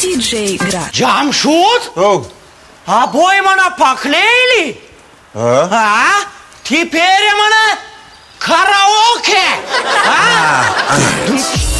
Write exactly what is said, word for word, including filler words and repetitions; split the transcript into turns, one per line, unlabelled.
D J Graci.
Jamshut?
Oh.
Apoi mănă pacleli?
A?
A? Tipere mănă karaoke? A?